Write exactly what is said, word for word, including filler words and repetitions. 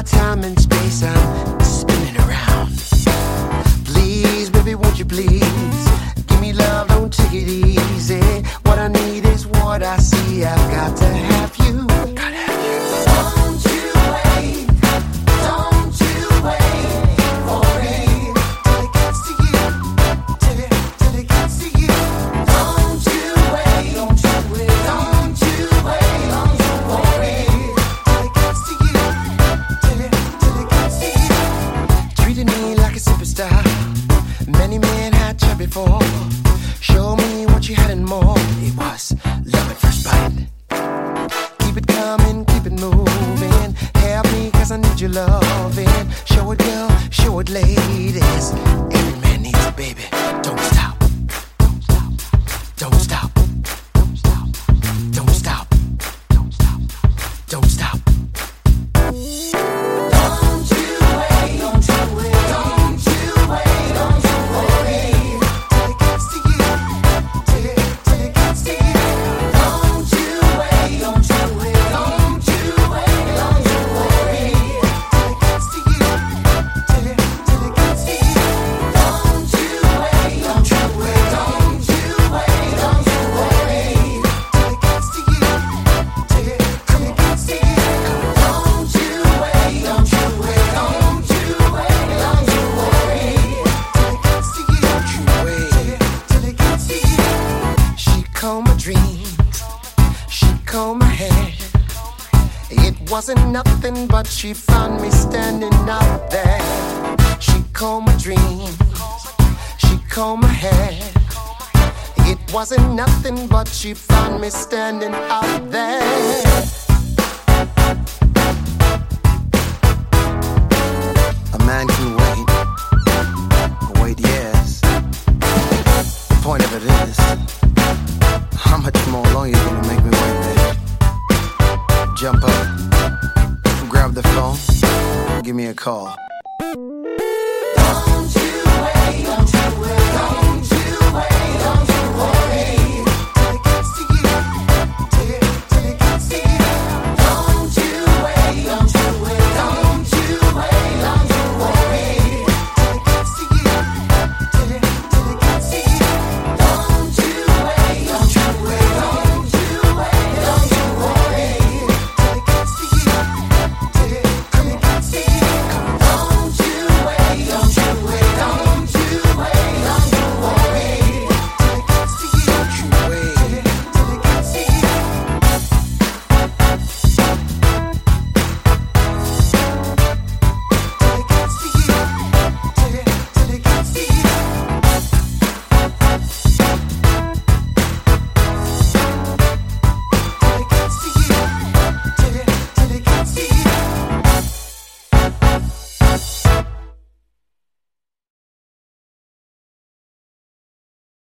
time and space, I'm spinning around. Please, baby, won't you please give me love, don't take it easy. What I need is what I see. I've got to have you. Gotta have you. Don't you wait, don't you wait for it till it gets to you, till it, till it gets to you. Don't you wait, don't you wait, don't you wait, don't you for it till it gets to you, till it, till it gets to you. Treated me like a superstar. Many men had you before. Show me what you had and more. It was love at first bite. Keep it coming, keep it moving. Help me cause I need your loving. Show it girl, show it ladies. Every man needs it, baby. Don't stop. Don't stop. Don't stop. Don't stop. Don't stop. Don't stop. Don't stop. Don't you wait. Don't you wait. Don't you wait. Don't you wait. Till it gets to you. Till it, till it gets to you. Don't you wait. Don't you wait. Don't you wait. Don't you wait. Till it gets to you. Till it, till it gets to you. Don't you wait. Don't you wait. Don't you wait. Don't you wait. Till it gets to you. Till it, till it gets to you. Don't you wait. Don't you wait. Don't you wait. Don't you wait. Till it gets to you. Don't you wait. Till it gets to you. She combed my dreams. She combed my hair. It wasn't nothing but she found me standing out there. She combed my dreams. She combed my hair. It wasn't nothing but she found me standing out there. A man can wait, wait years. The point of it is, how much more longer you gonna make me wait, baby? Jump up, grab the phone, give me a call.